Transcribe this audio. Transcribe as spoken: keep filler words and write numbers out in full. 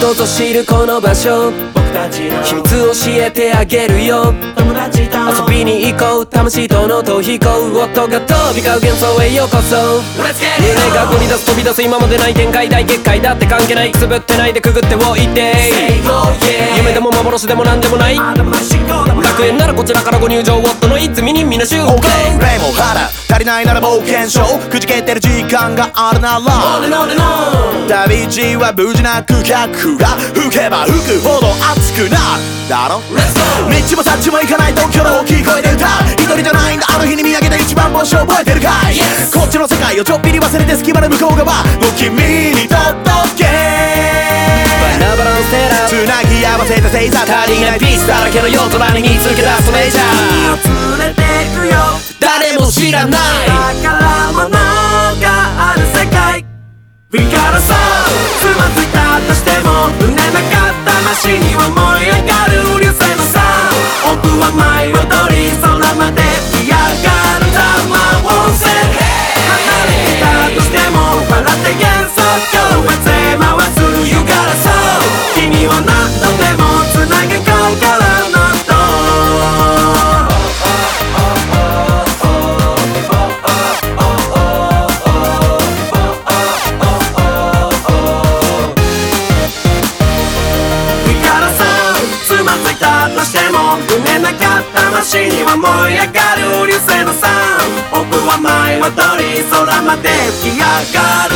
こそ知るこの場所、僕たちの秘密教えてあげるよ。友達と遊びに行こう、魂との逃避行、音が飛び交う幻想へようこそ。胸が繰り出す飛び出す今までない展開、大結界だって関係ない、くすぶってないでくぐっておいて。夢でも幻でもなんでもない、楽園ならこちらからご入場、夫のいつみにみなしゅう OK。 レモン肌足りないなら冒険症、くじけてる時間があるなら旅路は無事なく客が吹けば吹くほど熱くなるだろ。道もさっちも行かない東京の大きい声で歌う、一人じゃないんだある日に見上げて一番星覚えてるかい、yes. こっちの世界をちょっぴり忘れて隙間の向こう側の君に届けバランステラつなぎ合わせた星座、足りないピースだらけの夜空に見つけ出すメジャー、 君を連れてくよ誰も知らない宝物がある世界。 We got a soul つまずいたとしても胸なかった魂には燃え上がる流星のサウンド、僕は舞い踊り空まで吹き上がる玉をせ離れてたとしても笑って幻想郷へ回す You got a soul 君は何度でもつなげ心の糸。胸なかった魂には燃え上がる流星のサウンド、僕は舞い踊り空まで吹き上がる